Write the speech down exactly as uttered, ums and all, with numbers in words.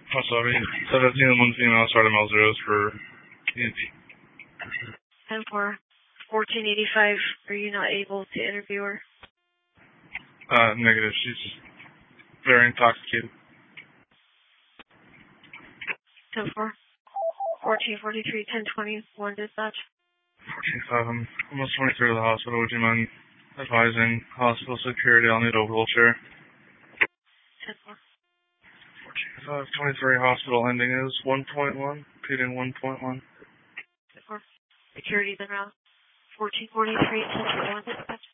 Oh, sorry. seventeen and one female, starting L zeros for T N T. ten four, fourteen eighty-five, are you not able to interview her? Uh, negative. She's very intoxicated. ten four, fourteen forty-three, ten twenty-one dispatch. fourteen five, I'm almost twenty-three to the hospital. Would you mind advising hospital security? I'll need a wheelchair. ten four. fourteen five, twenty-three, hospital ending is one point one, repeating one point one. ten four. Security's around fourteen forty-three, ten twenty-one dispatch.